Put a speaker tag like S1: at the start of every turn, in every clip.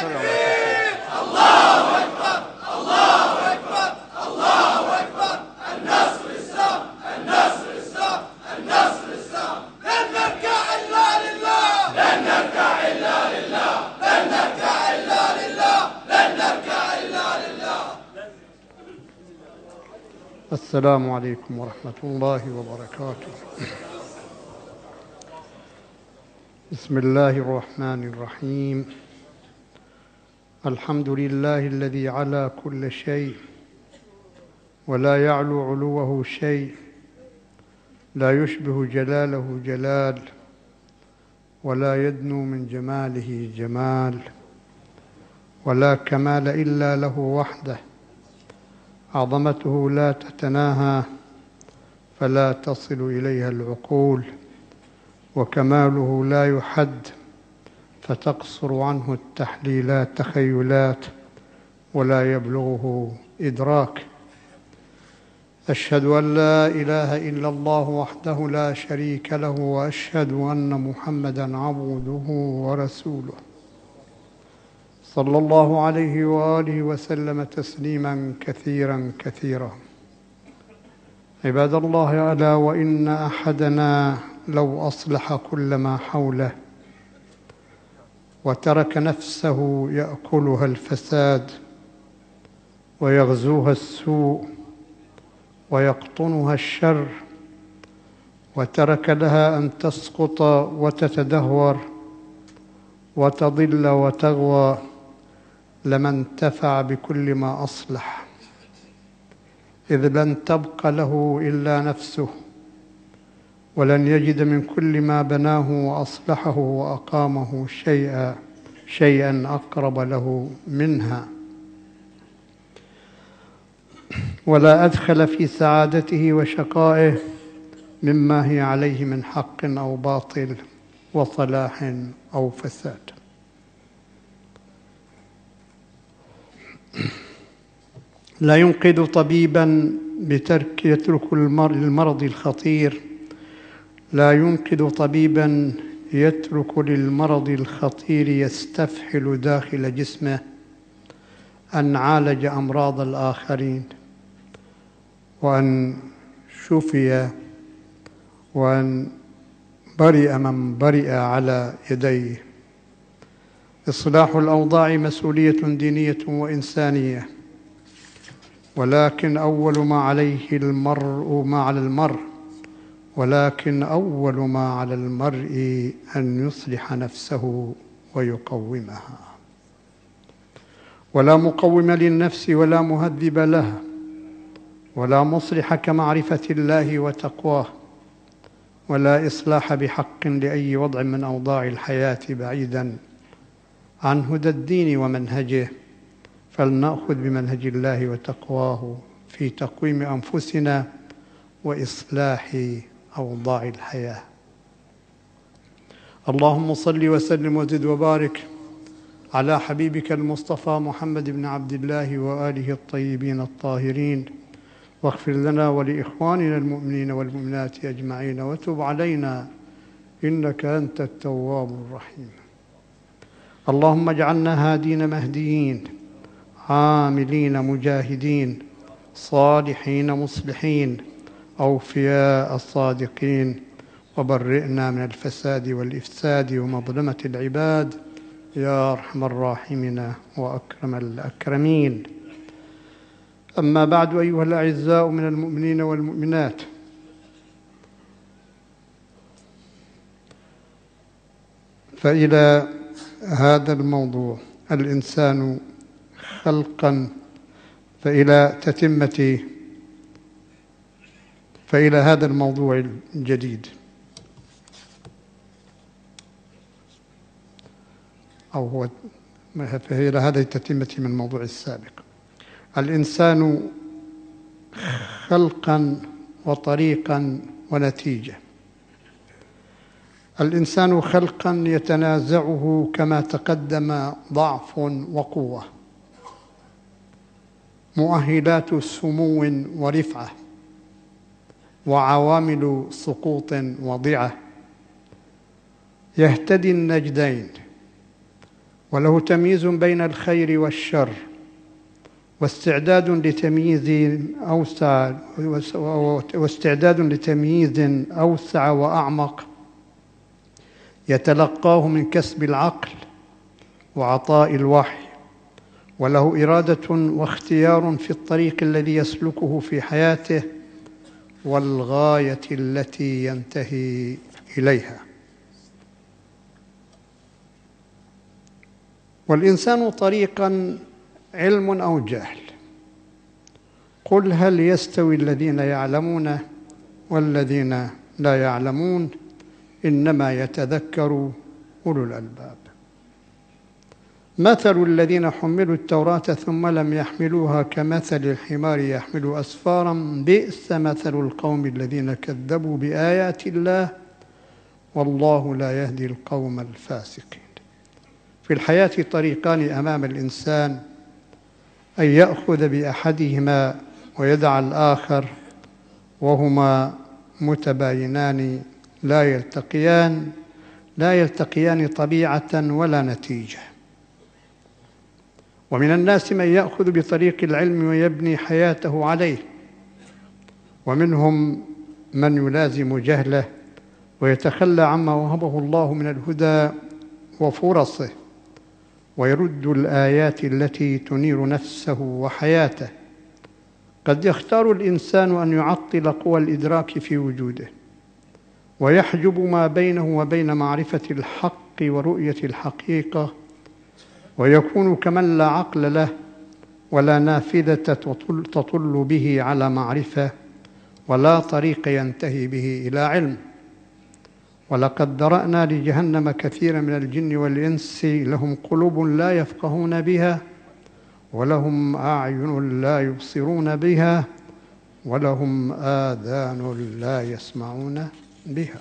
S1: السلام عليكم.
S2: الله أكبر الله أكبر الله أكبر. النصر إسلام النصر إسلام النصر إسلام. لن نركع إلا لله لن نركع إلا لله لن نركع إلا لله لن نركع إلا لله.
S1: السلام عليكم ورحمة الله وبركاته. بسم الله الرحمن الرحيم. الحمد لله الذي علا كل شيء ولا يعلو علوه شيء، لا يشبه جلاله جلال ولا يدنو من جماله جمال، ولا كمال إلا له وحده. عظمته لا تتناهى فلا تصل إليها العقول، وكماله لا يحد فتقصر عنه التحليلات تخيلات ولا يبلغه إدراك. أشهد أن لا إله إلا الله وحده لا شريك له، وأشهد أن محمدًا عبده ورسوله صلى الله عليه وآله وسلم تسليمًا كثيرًا كثيرًا. عباد الله، ألا وإن أحدنا لو أصلح كل ما حوله وترك نفسه يأكلها الفساد ويغزوها السوء ويقطنها الشر، وترك لها أن تسقط وتتدهور وتضل وتغوى، لما انتفع بكل ما أصلح، إذ لن تبق له إلا نفسه، ولن يجد من كل ما بناه وأصلحه وأقامه شيئا أقرب له منها، ولا أدخل في سعادته وشقائه مما هي عليه من حق أو باطل وصلاح أو فساد. لا ينقذ طبيبا يترك المرض الخطير، لا ينقذ طبيبا يترك للمرض الخطير يستفحل داخل جسمه أن عالج أمراض الآخرين، وأن شفي، وأن برئ من برئ على يديه. إصلاح الأوضاع مسؤولية دينية وإنسانية، ولكن أول ما عليه المرء ما على المرء ولكن أول ما على المرء أن يصلح نفسه ويقومها. ولا مقوم للنفس ولا مهذب لها ولا مصلح كمعرفة الله وتقواه، ولا إصلاح بحق لأي وضع من أوضاع الحياة بعيدا عن هدى الدين ومنهجه. فلنأخذ بمنهج الله وتقواه في تقويم أنفسنا وإصلاح أوضاع الحياة. اللهم صل وسلم وزد وبارك على حبيبك المصطفى محمد بن عبد الله وآله الطيبين الطاهرين، واغفر لنا ولإخواننا المؤمنين والمؤمنات أجمعين، وتب علينا إنك أنت التواب الرحيم. اللهم اجعلنا هادين مهديين، عاملين مجاهدين، صالحين مصلحين، أوفياء صادقين، وبرئنا من الفساد والإفساد ومظلمة العباد يا أرحم الراحمين وأكرم الأكرمين. أما بعد، أيها الأعزاء من المؤمنين والمؤمنات، فإلى هذا الموضوع الإنسان خلقا، فإلى هذا الموضوع الجديد، فإلى هذه التتمة من الموضوع السابق. الإنسان خلقا وطريقا ونتيجة. الإنسان خلقا يتنازعه كما تقدم ضعف وقوة، مؤهلات سمو ورفعة، وعوامل سقوط وضعة. يهتدي النجدين وله تمييز بين الخير والشر، واستعداد لتمييز أوسع وأعمق يتلقاه من كسب العقل وعطاء الوحي، وله إرادة واختيار في الطريق الذي يسلكه في حياته والغاية التي ينتهي إليها. والإنسان طريقاً علم أو جهل. قل هل يستوي الذين يعلمون والذين لا يعلمون إنما يتذكر أولو الألباب. مثل الذين حملوا التوراة ثم لم يحملوها كمثل الحمار يحمل أسفارا بئس مثل القوم الذين كذبوا بآيات الله والله لا يهدي القوم الفاسقين. في الحياة طريقان أمام الإنسان، أن يأخذ بأحدهما ويدع الآخر، وهما متباينان لا يلتقيان طبيعة ولا نتيجة. ومن الناس من يأخذ بطريق العلم ويبني حياته عليه، ومنهم من يلازم جهله ويتخلى عما وهبه الله من الهدى وفرصه، ويرد الآيات التي تنير نفسه وحياته. قد يختار الإنسان أن يعطل قوى الإدراك في وجوده، ويحجب ما بينه وبين معرفة الحق ورؤية الحقيقة، ويكون كمن لا عقل له ولا نافذة تطل به على معرفة ولا طريق ينتهي به إلى علم. ولقد ذرأنا لجهنم كثيرا من الجن والإنس لهم قلوب لا يفقهون بها ولهم أعين لا يبصرون بها ولهم آذان لا يسمعون بها.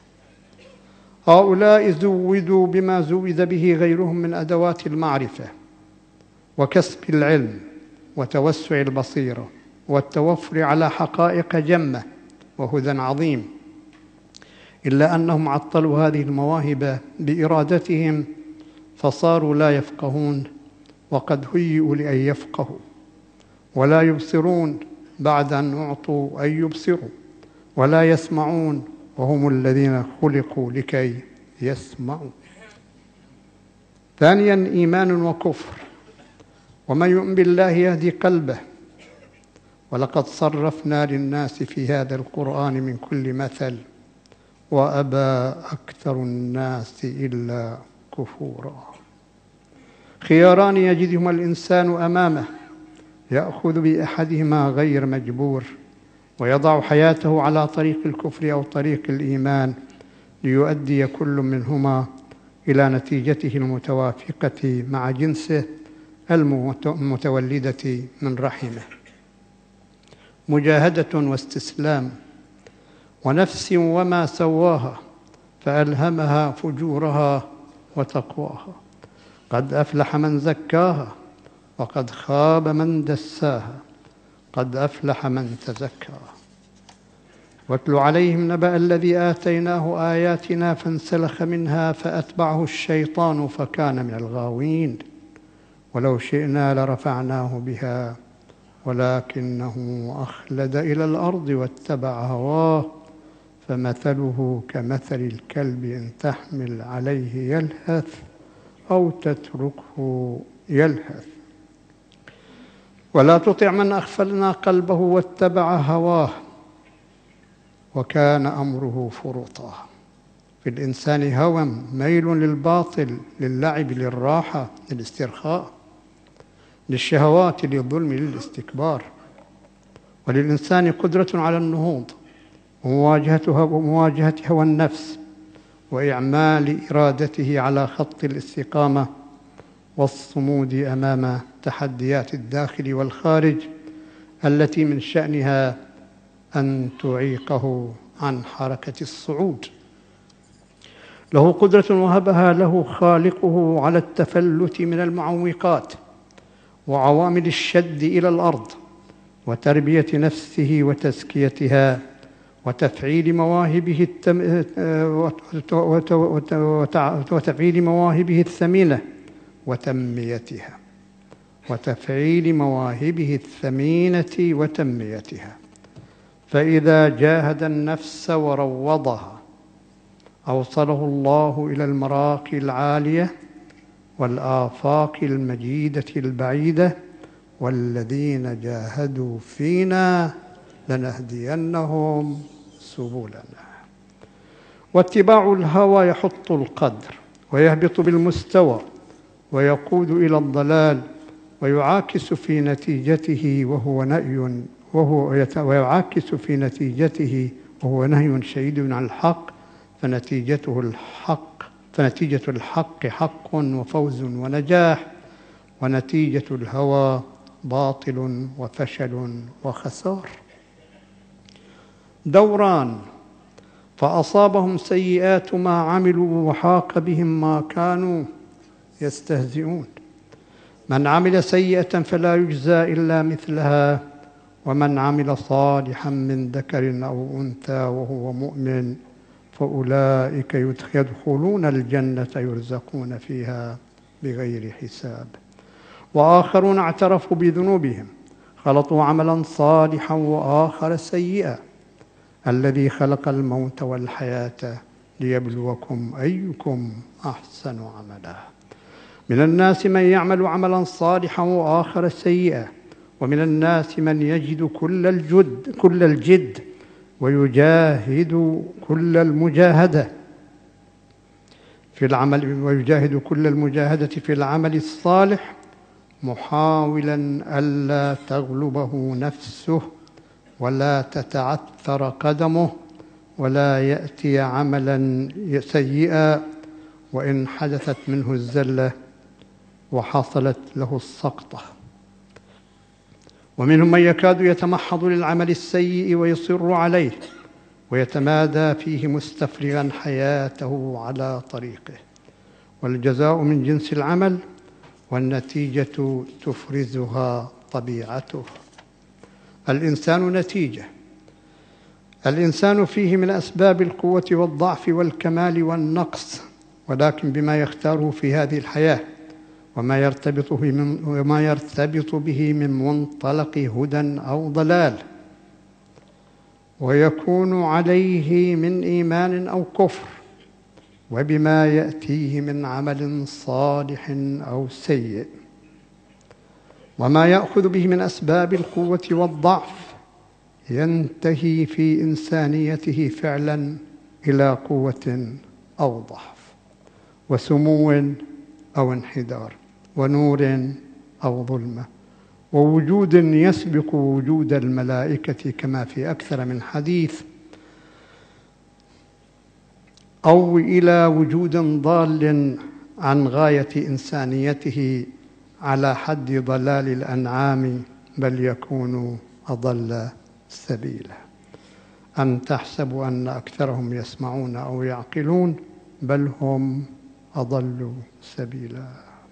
S1: هؤلاء زودوا بما زود به غيرهم من أدوات المعرفة وكسب العلم وتوسع البصيرة والتوفر على حقائق جمة وهدى عظيم، إلا أنهم عطلوا هذه المواهب بإرادتهم فصاروا لا يفقهون وقد هيئوا لأن يفقهوا، ولا يبصرون بعد أن أعطوا أن يبصروا، ولا يسمعون وهم الذين خلقوا لكي يسمعوا. ثانياً إيمان وكفر. ومن يؤمن بالله يهدي قلبه، ولقد صرفنا للناس في هذا القرآن من كل مثل وأبى أكثر الناس إلا كفورا. خياران يجدهما الإنسان أمامه، يأخذ بأحدهما غير مجبور ويضع حياته على طريق الكفر أو طريق الإيمان ليؤدي كل منهما إلى نتيجته المتوافقة مع جنسه المتولدة من رحمه. مجاهدة واستسلام، ونفس وما سواها فألهمها فجورها وتقواها. قد أفلح من زكاها وقد خاب من دساها. قد أفلح من تزكى. واتل عليهم نبأ الذي آتيناه آياتنا فانسلخ منها فأتبعه الشيطان فكان من الغاوين. ولو شئنا لرفعناه بها ولكنه أخلد إلى الأرض واتبع هواه فمثله كمثل الكلب إن تحمل عليه يلهث أو تتركه يلهث. ولا تطع من أغفلنا قلبه واتبع هواه وكان أمره فرطا. في الإنسان هوى، ميل للباطل، للعب، للراحة، للاسترخاء، للشهوات، للظلم، للاستكبار. وللإنسان قدرة على النهوض ومواجهة هوى النفس وإعمال إرادته على خط الاستقامة والصمود أمام تحديات الداخل والخارج التي من شأنها أن تعيقه عن حركة الصعود. له قدرة وهبها له خالقه على التفلت من المعوقات وعوامل الشد إلى الأرض وتربية نفسه وتزكيتها وتفعيل مواهبه الثمينة وتنميتها، وتفعيل مواهبه الثمينة وتنميتها. فإذا جاهد النفس وروضها أوصله الله إلى المراقي العالية والآفاق المجيدة البعيدة. والذين جاهدوا فينا لنهدينهم سبلنا. واتباع الهوى يحط القدر ويهبط بالمستوى ويقود إلى الضلال، ويعاكس في نتيجته وهو نهي شديد عن الحق، فنتيجة الحق حق وفوز ونجاح، ونتيجة الهوى باطل وفشل وخسار. دوران، فأصابهم سيئات ما عملوا وحاق بهم ما كانوا يستهزئون. من عمل سيئة فلا يجزى إلا مثلها، ومن عمل صالحا من ذكر أو أنثى وهو مؤمن فأولئك يدخلون الجنة يرزقون فيها بغير حساب. وآخرون اعترفوا بذنوبهم خلطوا عملا صالحا وآخر سيئا، الذي خلق الموت والحياة ليبلوكم أيكم أحسن عملا. من الناس من يعمل عملا صالحا وآخر سيئا، ومن الناس من يجد كل الجد ويجاهد كل المجاهدة في العمل الصالح، محاولا ألا تغلبه نفسه ولا تتعثر قدمه ولا يأتي عملا سيئا وإن حدثت منه الزلة وحصلت له السقطة. ومنهم من يكاد يتمحض للعمل السيء ويصر عليه ويتمادى فيه مستفرغا حياته على طريقه. والجزاء من جنس العمل، والنتيجة تفرزها طبيعته. الإنسان نتيجة. الإنسان فيه من أسباب القوة والضعف والكمال والنقص، ولكن بما يختاره في هذه الحياة وما يرتبط به من منطلق هدى أو ضلال، ويكون عليه من إيمان أو كفر، وبما يأتيه من عمل صالح أو سيء، وما يأخذ به من أسباب القوة والضعف ينتهي في إنسانيته فعلا إلى قوة أو ضعف، وسمو أو انحدار، ونور أو ظلمة، ووجود يسبق وجود الملائكة كما في أكثر من حديث، أو إلى وجود ضال عن غاية إنسانيته على حد ضلال الأنعام، بل يكون أضل سبيلا. أم تحسب أن أكثرهم يسمعون أو يعقلون، بل هم أضل سبيلا.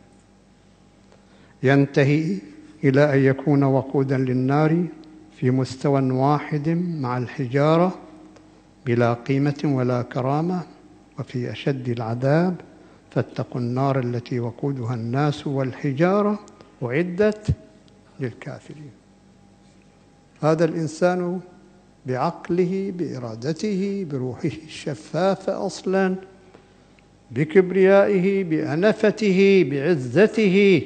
S1: ينتهي إلى أن يكون وقودا للنار في مستوى واحد مع الحجارة بلا قيمة ولا كرامة، وفي أشد العذاب: فاتقوا النار التي وقودها الناس والحجارة أعدت للكافرين. هذا الإنسان بعقله، بإرادته، بروحه الشفافة أصلا، بكبريائه، بأنفته، بعزته،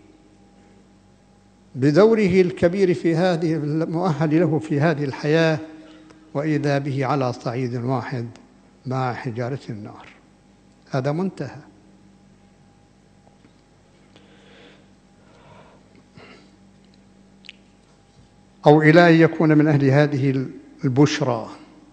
S1: بدوره الكبير في هذه المؤهل له في هذه الحياة، وإذا به على صعيد واحد مع حجارة النار. هذا منتهى. أو إلى أن يكون من أهل هذه البشرى: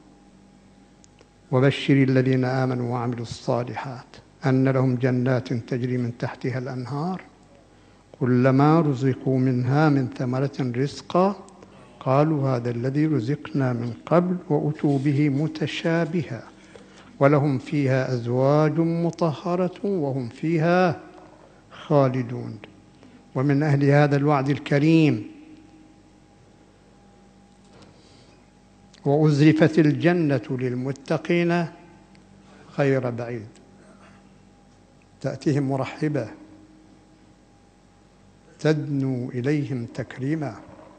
S1: وبشر الذين آمنوا وعملوا الصالحات أن لهم جنات تجري من تحتها الأنهار كلما رزقوا منها من ثمرة رزقا قالوا هذا الذي رزقنا من قبل وأتوا به متشابها ولهم فيها أزواج مطهرة وهم فيها خالدون. ومن أهل هذا الوعد الكريم: وأزلفت الجنة للمتقين غير بعيد، تأتيهم مرحبة تدنو إليهم تكريما،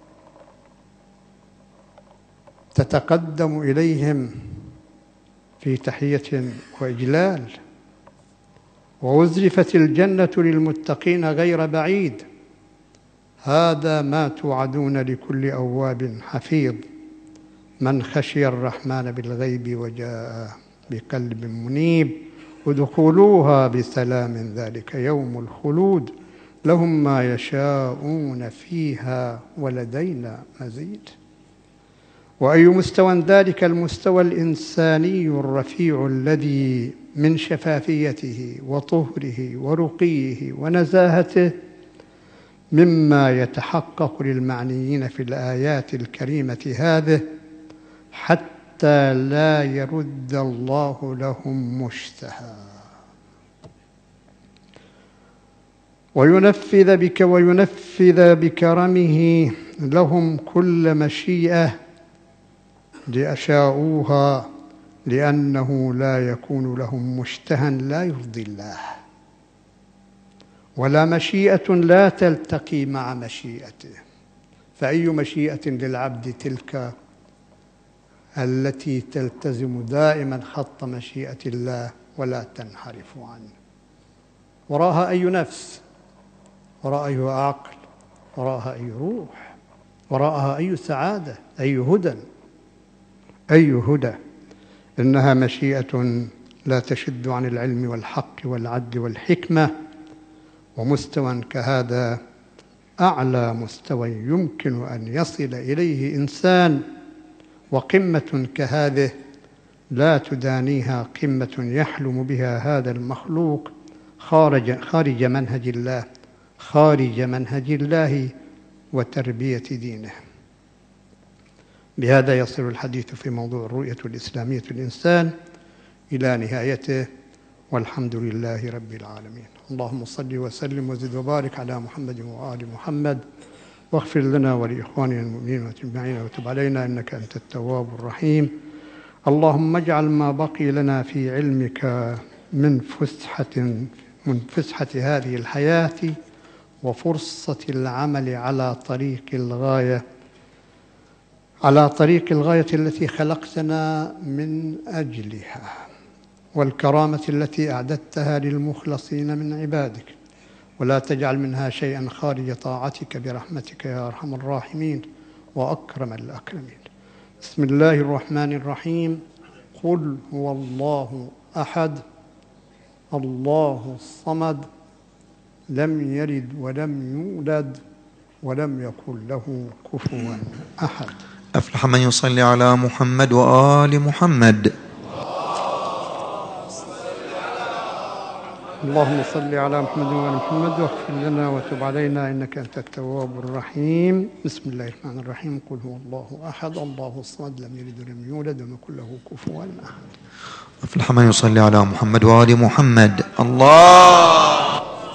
S1: تتقدم إليهم في تحية وإجلال. وأزلفت الجنة للمتقين غير بعيد، هذا ما توعدون لكل أواب حفيظ من خشي الرحمن بالغيب وجاء بقلب منيب. ادخلوها بسلام ذلك يوم الخلود لهم ما يشاءون فيها ولدينا مزيد. وأي مستوى ذلك المستوى الإنساني الرفيع الذي من شفافيته وطهره ورقيه ونزاهته مما يتحقق للمعنيين في الآيات الكريمة هذه، حتى لا يرد الله لهم مشتهى وينفذ بكرمه لهم كل مشيئة لأشاؤوها، لأنه لا يكون لهم مشتهى لا يرضي الله، ولا مشيئة لا تلتقي مع مشيئته. فأي مشيئة للعبد تلك التي تلتزم دائما خط مشيئة الله ولا تنحرف عنه؟ وراها أي نفس، وراها أي عقل، وراها أي روح، وراها أي سعادة، أي هدى، أي هدى. إنها مشيئة لا تشد عن العلم والحق والعدل والحكمة. ومستوى كهذا أعلى مستوى يمكن أن يصل إليه إنسان، وقمة كهذه لا تدانيها قمة يحلم بها هذا المخلوق خارج منهج الله وتربية دينه. بهذا يصل الحديث في موضوع الرؤية الإسلامية للإنسان إلى نهايته، والحمد لله رب العالمين. اللهم صل وسلم وزد وبارك على محمد وآل محمد، واغفر لنا ولإخواننا المؤمنين أجمعين، وتب علينا إنك أنت التواب الرحيم. اللهم اجعل ما بقي لنا في علمك من فسحة هذه الحياة وفرصة العمل على طريق الغاية التي خلقتنا من أجلها، والكرامة التي أعددتها للمخلصين من عبادك، ولا تجعل منها شيئا خارج طاعتك برحمتك يا أرحم الراحمين وأكرم الأكرمين. بسم الله الرحمن الرحيم. قل هو الله أحد الله الصمد لم يلد ولم يولد ولم يكن له كفوا أحد.
S3: أفلح من يصلي على محمد وآل محمد.
S1: اللهم صل على محمد وآل محمد، واغفر لنا وتب علينا إنك أنت التواب الرحيم. بسم الله الرحمن الرحيم. قل هو الله أحد الله الصمد لم يلد ولم يولد ولم يكن له كفوا أحد.
S3: أفلح من يصلي على محمد وآل محمد. الله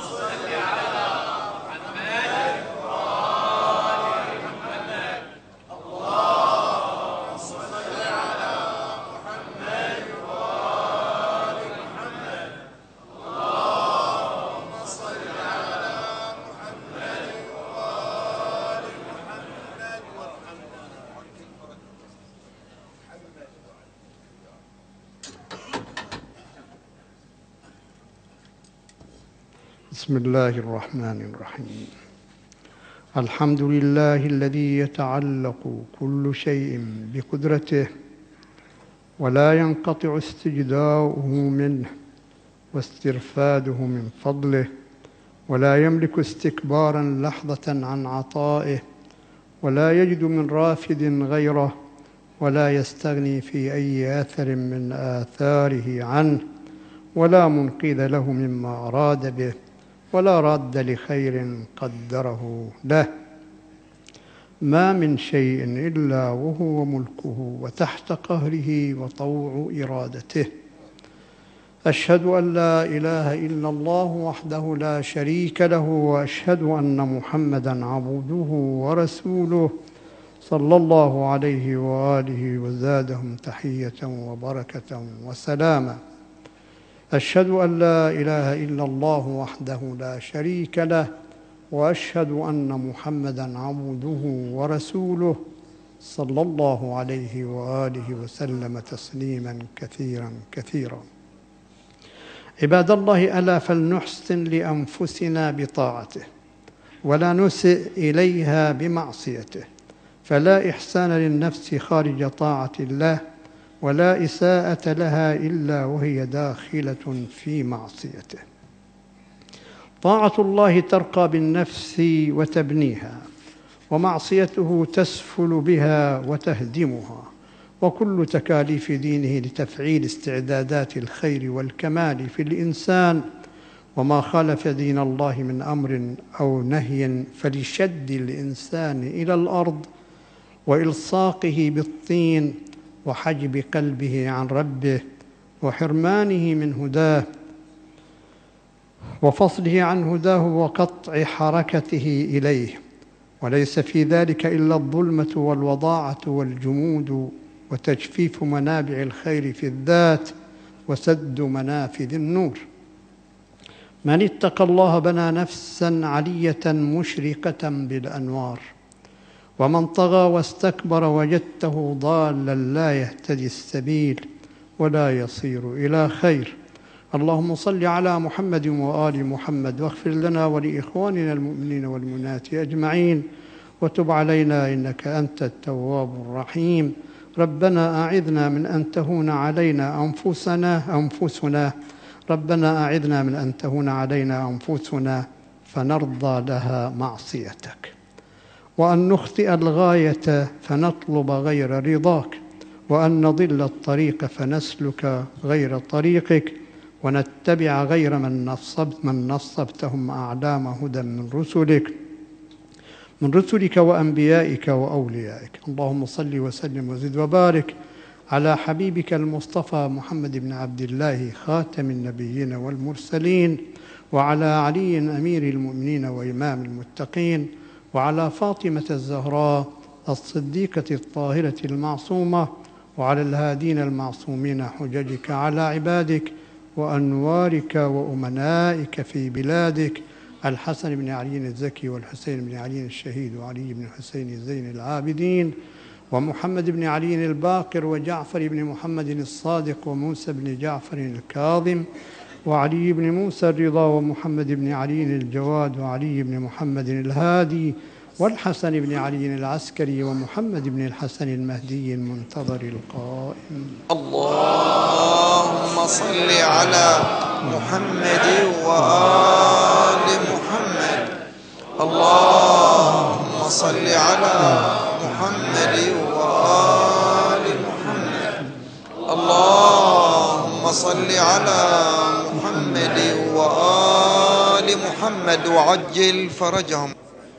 S1: بسم الله الرحمن الرحيم. الحمد لله الذي يتعلق كل شيء بقدرته ولا ينقطع استجداؤه منه واسترفاده من فضله، ولا يملك استكبارا لحظة عن عطائه، ولا يجد من رافد غيره، ولا يستغني في أي أثر من آثاره عنه، ولا منقذ له مما أراد به، ولا راد لخير قدره له. ما من شيء إلا وهو ملكه وتحت قهره وطوع إرادته. أشهد أن لا إله إلا الله وحده لا شريك له، وأشهد أن محمدًا عبده ورسوله صلى الله عليه وآله وزادهم تحية وبركة وسلاما. أشهد أن لا إله إلا الله وحده لا شريك له، وأشهد أن محمدًا عبده ورسوله صلى الله عليه وآله وسلم تسليمًا كثيرًا كثيرًا. عباد الله، ألا فلنحسن لأنفسنا بطاعته ولا نسئ إليها بمعصيته، فلا إحسان للنفس خارج طاعة الله، ولا إساءة لها إلا وهي داخلة في معصيته. طاعة الله ترقى بالنفس وتبنيها، ومعصيته تسفل بها وتهدمها، وكل تكاليف دينه لتفعيل استعدادات الخير والكمال في الإنسان، وما خالف دين الله من أمر أو نهي فلشد الإنسان إلى الأرض وإلصاقه بالطين وحجب قلبه عن ربه وحرمانه من هداه وفصله عن هداه وقطع حركته إليه، وليس في ذلك إلا الظلمة والوضاعة والجمود وتجفيف منابع الخير في الذات وسد منافذ النور. من اتقى الله بنى نفسا علية مشرقة بالأنوار، ومن طغى واستكبر وجدته ضالا لا يهتدي السبيل ولا يصير إلى خير. اللهم صل على محمد وآل محمد، واغفر لنا ولإخواننا المؤمنين والمؤمنات أجمعين، وتب علينا إنك أنت التواب الرحيم. ربنا أعذنا من أن تهون علينا أنفسنا ربنا أعذنا من أن تهون علينا أنفسنا فنرضى لها معصيتك، وأن نخطئ الغاية فنطلب غير رضاك، وأن نضل الطريق فنسلك غير طريقك، ونتبع غير من نصبتهم أعلام هدى من رسلك وأنبيائك وأوليائك. اللهم صل وسلم وزد وبارك على حبيبك المصطفى محمد بن عبد الله خاتم النبيين والمرسلين، وعلى علي أمير المؤمنين وإمام المتقين، وعلى فاطمة الزهراء الصديقة الطاهرة المعصومة، وعلى الهادين المعصومين حججك على عبادك وأنوارك وأمنائك في بلادك، الحسن بن علي الزكي والحسين بن علي الشهيد وعلي بن حسين زين العابدين ومحمد بن علي الباقر وجعفر بن محمد الصادق وموسى بن جعفر الكاظم وعلي بن موسى الرضا ومحمد بن علي الجواد وعلي بن محمد الهادي والحسن بن علي العسكري ومحمد بن الحسن المهدي المنتظر القائم.
S3: اللهم صل على محمد وآل محمد. اللهم صل على محمد وآل محمد. اللهم صل على محمد وآل محمد وعجل فرجهم.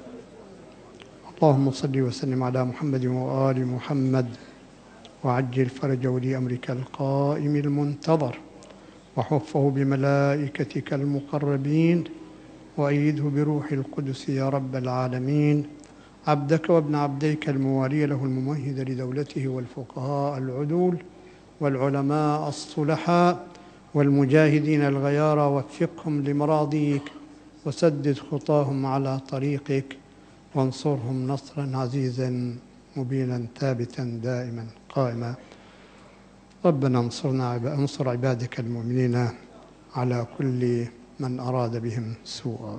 S1: اللهم صل وسلم على محمد وآل محمد وعجل فرج ولي أمرك القائم المنتظر، وحفه بملائكتك المقربين، وأيده بروح القدس يا رب العالمين. عبدك وابن عبديك الموالي له الممهد لدولته، والفقهاء العدول والعلماء الصلحاء والمجاهدين الغيارى، وفقهم لمراضيك وسدد خطاهم على طريقك، وانصرهم نصرا عزيزا مبينا ثابتا دائما قائما. ربنا انصر عبادك المؤمنين على كل من أراد بهم سوءا.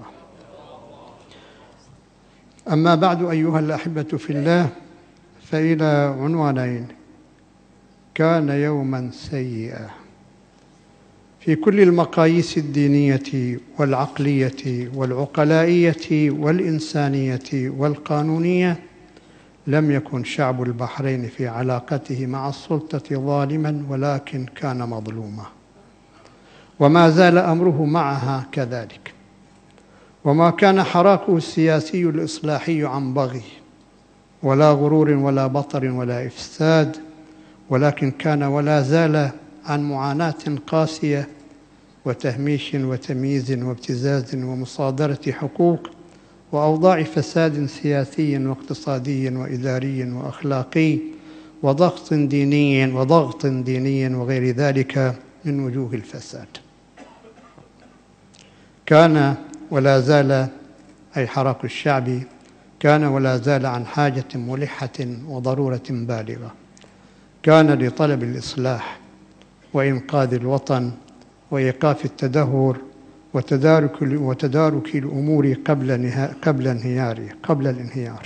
S1: أما بعد، أيها الأحبة في الله، فإلى عنوانين. كان يوما سيئا في كل المقاييس الدينية والعقلية والعقلائية والإنسانية والقانونية. لم يكن شعب البحرين في علاقته مع السلطة ظالما، ولكن كان مظلوما، وما زال أمره معها كذلك. وما كان حراكه السياسي الإصلاحي عن بغي ولا غرور ولا بطر ولا إفساد، ولكن كان ولا زال عن معاناة قاسية وتهميش وتمييز وابتزاز ومصادرة حقوق وأوضاع فساد سياسي واقتصادي وإداري وأخلاقي وضغط ديني وغير ذلك من وجوه الفساد. كان ولا زال أي حراك الشعب، كان ولا زال عن حاجة ملحة وضرورة بالغة. كان لطلب الإصلاح وإنقاذ الوطن وإيقاف التدهور وتدارك الأمور قبل الانهيار.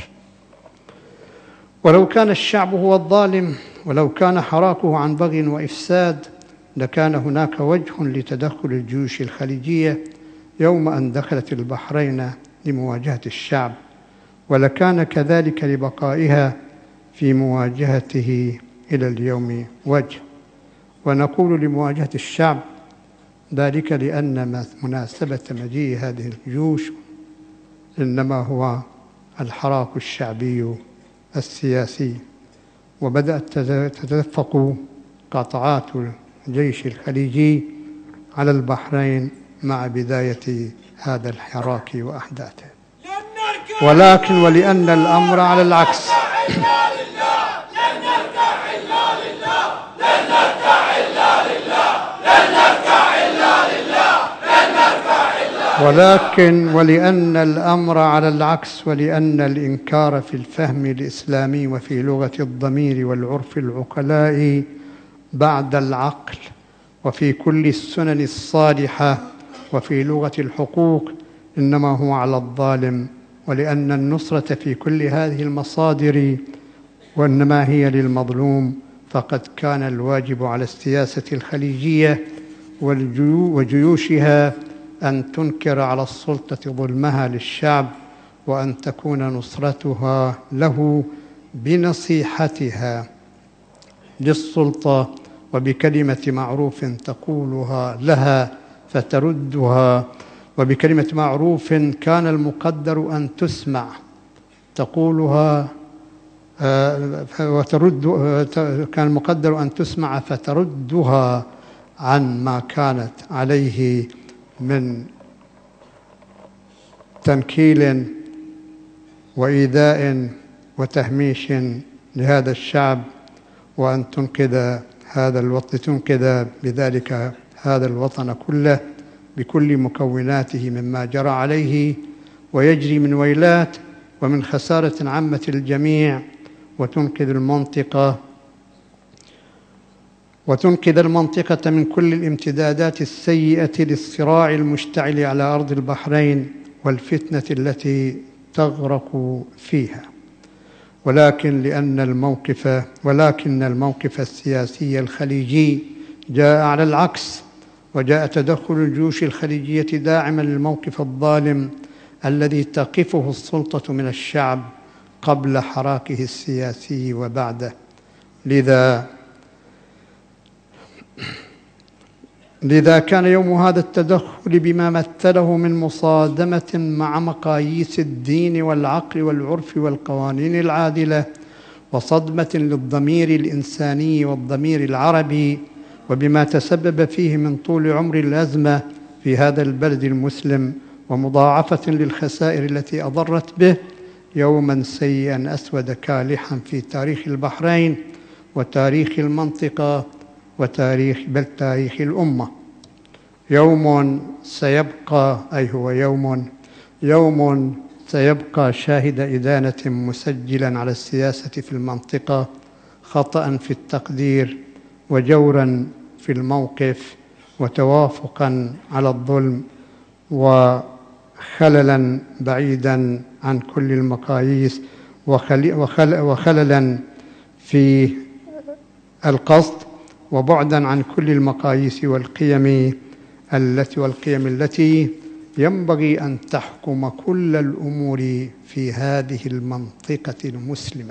S1: ولو كان الشعب هو الظالم، ولو كان حراكه عن بغي وإفساد، لكان هناك وجه لتدخل الجيوش الخليجية يوم أن دخلت البحرين لمواجهة الشعب، ولكان كذلك لبقائها في مواجهته إلى اليوم وجه. ونقول لمواجهة الشعب ذلك لأن مناسبة مجيء هذه الجيوش إنما هو الحراك الشعبي السياسي. وبدأت تتدفق قطعات الجيش الخليجي على البحرين مع بداية هذا الحراك وأحداثه. ولكن ولأن الأمر على العكس، ولأن الأمر على العكس، ولأن الإنكار في الفهم الإسلامي وفي لغة الضمير والعرف العقلاء بعد العقل، وفي كل السنن الصالحة وفي لغة الحقوق إنما هو على الظالم، ولأن النصرة في كل هذه المصادر وإنما هي للمظلوم، فقد كان الواجب على السياسة الخليجية وجيوشها أن تنكر على السلطة ظلمها للشعب، وأن تكون نصرتها له بنصيحتها للسلطة وبكلمة معروف تقولها لها فتردها، وبكلمة معروف كان المقدر أن تسمع تقولها كان المقدر أن تسمع فتردها عن ما كانت عليه من تنكيل وإيذاء وتهميش لهذا الشعب، وأن تنقذ بذلك هذا الوطن كله بكل مكوناته مما جرى عليه ويجري من ويلات ومن خسارة عامة الجميع، وتنقذ المنطقة من كل الامتدادات السيئة للصراع المشتعل على أرض البحرين والفتنة التي تغرق فيها. ولكن الموقف السياسي الخليجي جاء على العكس، وجاء تدخل الجيوش الخليجية داعما للموقف الظالم الذي تقفه السلطة من الشعب قبل حراكه السياسي وبعده. لذا كان يوم هذا التدخل بما مثله من مصادمة مع مقاييس الدين والعقل والعرف والقوانين العادلة، وصدمة للضمير الإنساني والضمير العربي، وبما تسبب فيه من طول عمر الأزمة في هذا البلد المسلم، ومضاعفة للخسائر التي أضرت به، يوما سيئا أسود كالحا في تاريخ البحرين وتاريخ المنطقة وتاريخ الأمة. يوم سيبقى شاهد إدانة مسجلا على السياسة في المنطقة، خطأ في التقدير وجورا في الموقف وتوافقا على الظلم وخللا بعيدا عن كل المقاييس وخللا في القصد وبعدا عن كل المقاييس والقيم التي ينبغي أن تحكم كل الأمور في هذه المنطقة المسلمة.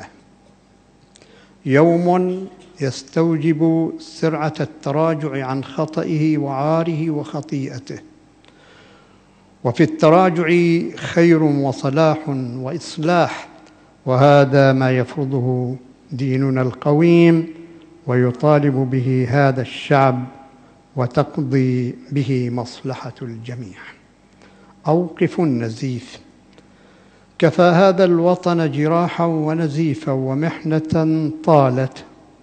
S1: يوم يستوجب سرعة التراجع عن خطئه وعاره وخطيئته، وفي التراجع خير وصلاح وإصلاح، وهذا ما يفرضه ديننا القويم ويطالب به هذا الشعب وتقضي به مصلحة الجميع. أوقف النزيف. كفى هذا الوطن جراحا ونزيفا ومحنة طالت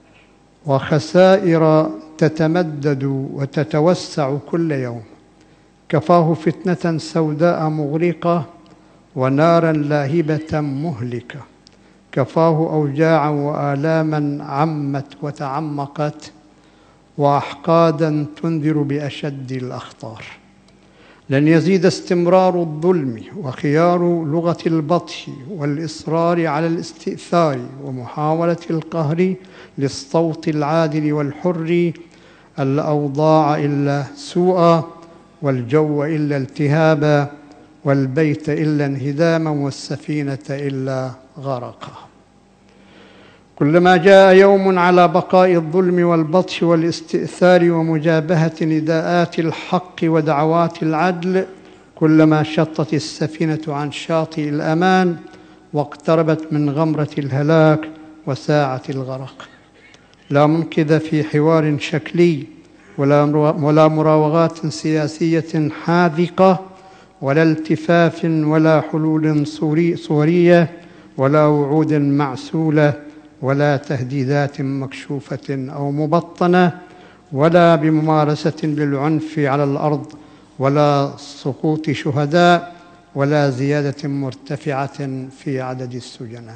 S1: وخسائر تتمدد وتتوسع كل يوم. كفاه فتنة سوداء مغرقة ونارا لاهبة مهلكة، كفاه أوجاعا وآلاما عمت وتعمقت، وأحقادا تنذر بأشد الأخطار. لن يزيد استمرار الظلم وخيار لغة البطش والإصرار على الاستئثار ومحاولة القهر للصوت العادل والحر الأوضاع إلا سوءا، والجو إلا التهابا، والبيت إلا انهداما، والسفينة إلا غرقا. كلما جاء يوم على بقاء الظلم والبطش والاستئثار ومجابهة نداءات الحق ودعوات العدل، كلما شطت السفينة عن شاطئ الأمان واقتربت من غمرة الهلاك وساعة الغرق. لا منقذ في حوار شكلي، ولا مراوغات سياسية حاذقة، ولا التفاف، ولا حلول صورية، ولا وعود معسولة، ولا تهديدات مكشوفة أو مبطنة، ولا بممارسة للعنف على الأرض، ولا سقوط شهداء، ولا زيادة مرتفعة في عدد السجناء.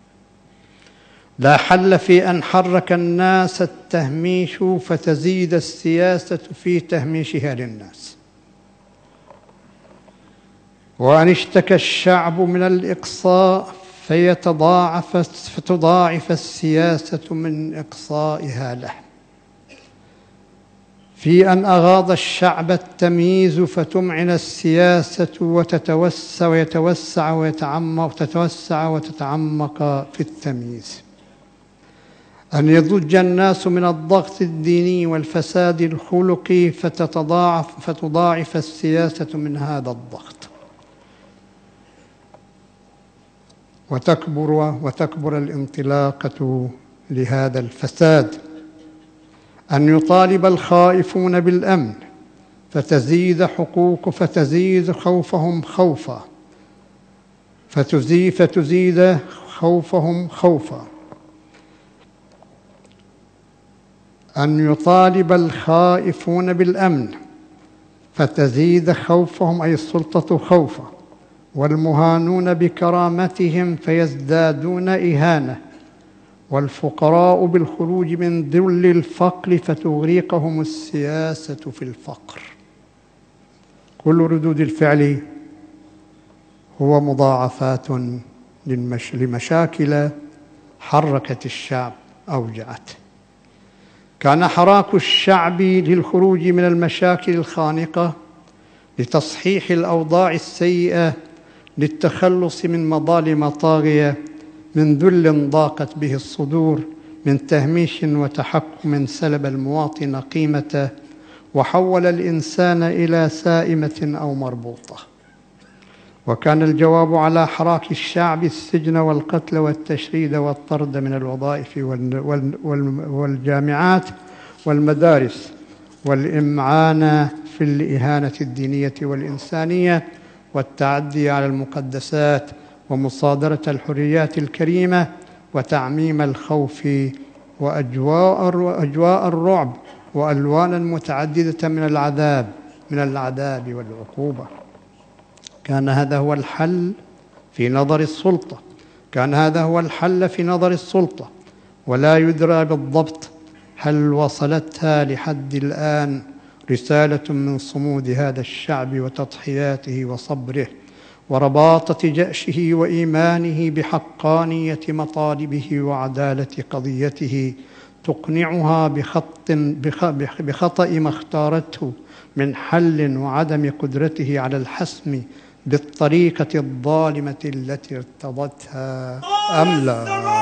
S1: لا حل في أن حرك الناس التهميش فتزيد السياسة في تهميشها للناس، وأن اشتكى الشعب من الإقصاء فتضاعف السياسة من إقصائها له، في أن أغاض الشعب التمييز فتمعن السياسة وتتوسع وتتعمق في التمييز، أن يضج الناس من الضغط الديني والفساد الخلقي فتضاعف السياسة من هذا الضغط، وتكبر الانطلاقة لهذا الفساد، أن يطالب الخائفون بالأمن فتزيد خوفهم خوفا، فتزيد خوفهم خوفا، أن يطالب الخائفون بالأمن فتزيد خوفهم أي السلطة خوفا، والمهانون بكرامتهم فيزدادون إهانة، والفقراء بالخروج من ذل الفقر فتغرقهم السياسة في الفقر. كل ردود الفعل هو مضاعفات لمشاكل حركت الشعب أوجعته. كان حراك الشعب للخروج من المشاكل الخانقة، لتصحيح الأوضاع السيئة، للتخلص من مظالم طاغية، من ذل ضاقت به الصدور، من تهميش وتحكم سلب المواطن قيمته وحول الإنسان إلى سائمة أو مربوطة. وكان الجواب على حراك الشعب السجن والقتل والتشريد والطرد من الوظائف والجامعات والمدارس، والإمعان في الإهانة الدينية والإنسانية، والتعدي على المقدسات، ومصادرة الحريات الكريمة، وتعميم الخوف وأجواء الرعب، وألوانا متعددة من العذاب والعقوبة. كان هذا هو الحل في نظر السلطة، ولا يدرى بالضبط هل وصلتها لحد الآن رسالة من صمود هذا الشعب وتضحياته وصبره ورباطة جأشه وإيمانه بحقانية مطالبه وعدالة قضيته، تقنعها بخطأ ما اختارته من حل وعدم قدرته على الحسم بالطريقة الظالمة التي ارتضتها أم لا.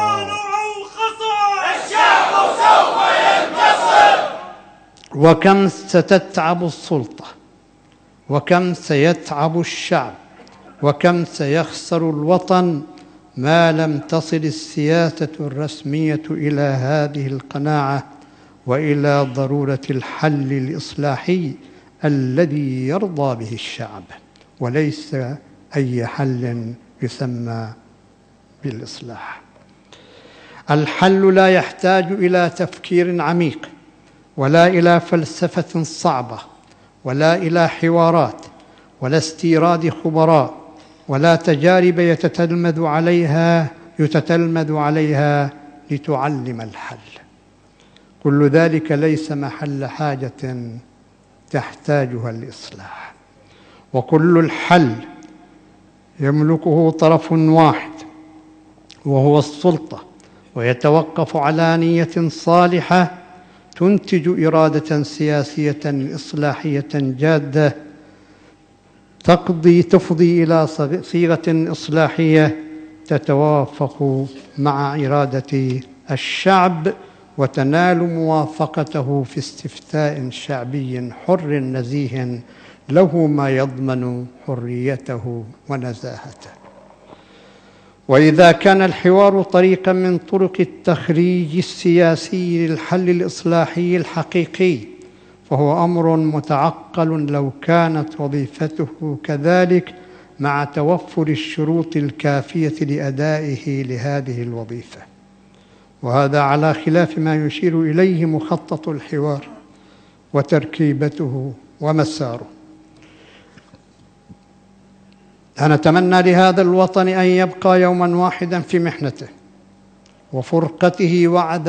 S2: الشعب سوف ينتصر.
S1: وكم ستتعب السلطة، وكم سيتعب الشعب، وكم سيخسر الوطن ما لم تصل السياسة الرسمية إلى هذه القناعة وإلى ضرورة الحل الإصلاحي الذي يرضى به الشعب، وليس أي حل يسمى بالإصلاح. الحل لا يحتاج إلى تفكير عميق، ولا إلى فلسفة صعبة، ولا إلى حوارات، ولا استيراد خبراء، ولا تجارب يتتلمذ عليها لتعلم الحل. كل ذلك ليس محل حاجة تحتاجها الإصلاح، وكل الحل يملكه طرف واحد وهو السلطة، ويتوقف على نية صالحة تنتج إرادة سياسية إصلاحية جادة تفضي إلى صيغة إصلاحية تتوافق مع إرادة الشعب وتنال موافقته في استفتاء شعبي حر نزيه له ما يضمن حريته ونزاهته. وإذا كان الحوار طريقا من طرق التخريج السياسي للحل الإصلاحي الحقيقي، فهو أمر متعقل لو كانت وظيفته كذلك مع توفر الشروط الكافية لأدائه لهذه الوظيفة، وهذا على خلاف ما يشير إليه مخطط الحوار وتركيبته ومساره. نتمنى لهذا الوطن أن يبقى يوما واحدا في محنته وفرقته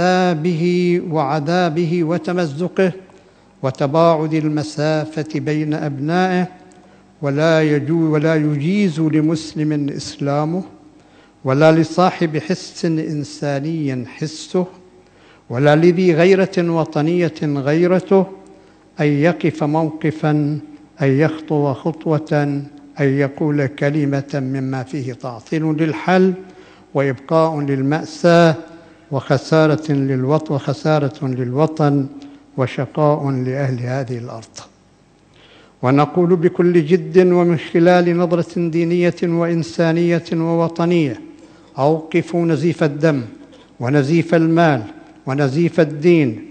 S1: وعذابه وتمزقه وتباعد المسافة بين أبنائه، ولا يجيز لمسلم إسلامه، ولا لصاحب حس إنساني حسه، ولا لذي غيرة وطنية غيرته أن يقف موقفا، أن يخطو خطوة، أن يقول كلمة مما فيه تعطيل للحل وإبقاء للمأساة وخسارة للوطن وشقاء لأهل هذه الأرض. ونقول بكل جد ومن خلال نظرة دينية وإنسانية ووطنية: أوقفوا نزيف الدم ونزيف المال ونزيف الدين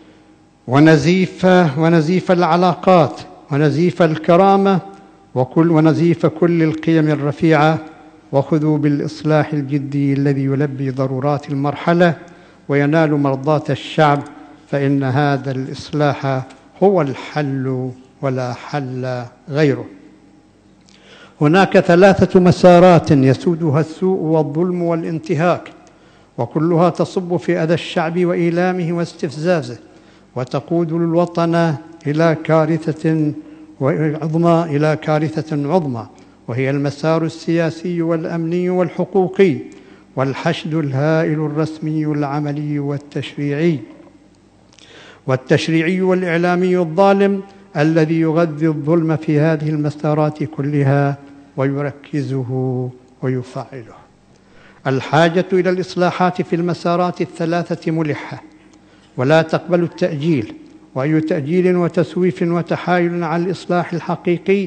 S1: ونزيف العلاقات ونزيف الكرامة ونزيف كل القيم الرفيعة، وخذوا بالإصلاح الجدي الذي يلبي ضرورات المرحلة وينال مرضاة الشعب، فإن هذا الإصلاح هو الحل ولا حل غيره. هناك 3 مسارات يسودها السوء والظلم والانتهاك، وكلها تصب في أذى الشعب وإيلامه واستفزازه، وتقود الوطن إلى كارثة عظمى، وهي المسار السياسي والأمني والحقوقي، والحشد الهائل الرسمي العملي والتشريعي والإعلامي الظالم الذي يغذي الظلم في هذه المسارات كلها ويركزه ويفعله. الحاجة إلى الإصلاحات في المسارات ال3 ملحة ولا تقبل التأجيل، وأي تأجيل وتسويف وتحايل على الإصلاح الحقيقي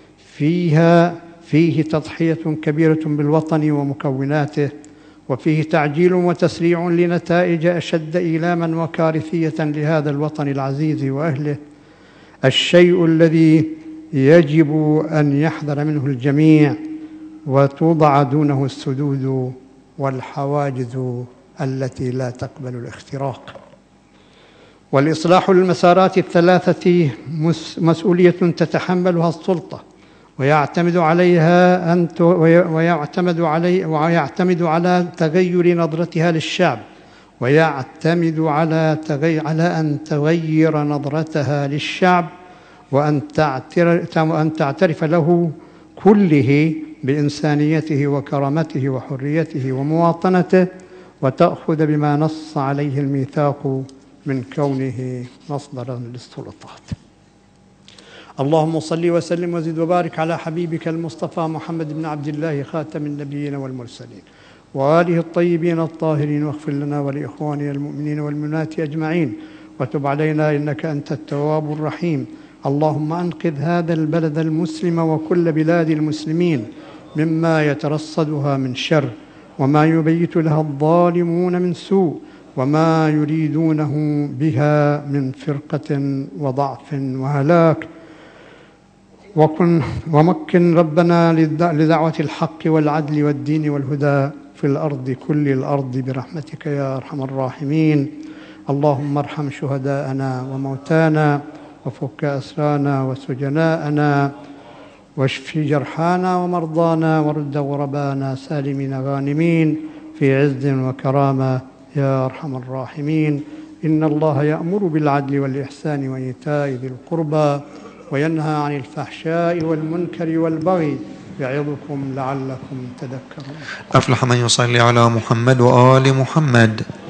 S1: فيه تضحية كبيرة بالوطن ومكوناته، وفيه تعجيل وتسريع لنتائج أشد إيلاما وكارثية لهذا الوطن العزيز وأهله، الشيء الذي يجب أن يحذر منه الجميع وتوضع دونه السدود والحواجز التي لا تقبل الاختراق. والإصلاح للمسارات ال3 مسؤولية تتحملها السلطة، ويعتمد على تغير نظرتها للشعب، ويعتمد على أن تغير نظرتها للشعب، وأن تعترف له كله بإنسانيته وكرامته وحريته ومواطنته، وتأخذ بما نص عليه الميثاق من كونه مصدرا للسلطات. اللهم صل وسلم وزد وبارك على حبيبك المصطفى محمد بن عبد الله خاتم النبيين والمرسلين وآله الطيبين الطاهرين، واغفر لنا ولإخواننا المؤمنين والمؤمنات أجمعين، وتب علينا إنك أنت التواب الرحيم. اللهم أنقذ هذا البلد المسلم وكل بلاد المسلمين مما يترصدها من شر، وما يبيت لها الظالمون من سوء، وما يريدونه بها من فرقة وضعف وهلاك. ومكن ربنا لدعوة الحق والعدل والدين والهدى في الأرض كل الأرض برحمتك يا أرحم الراحمين. اللهم ارحم شهداءنا وموتانا، وفك أسرانا وسجناءنا، واشف جرحانا ومرضانا ورد غربانا سالمين غانمين في عز وكرامة يا أرحم الراحمين. إن الله يأمر بالعدل والإحسان وإيتاء ذي القربى وينهى عن الفحشاء والمنكر والبغي يعظكم لعلكم تذكرون.
S3: أفلح من يصلي على محمد وآل محمد.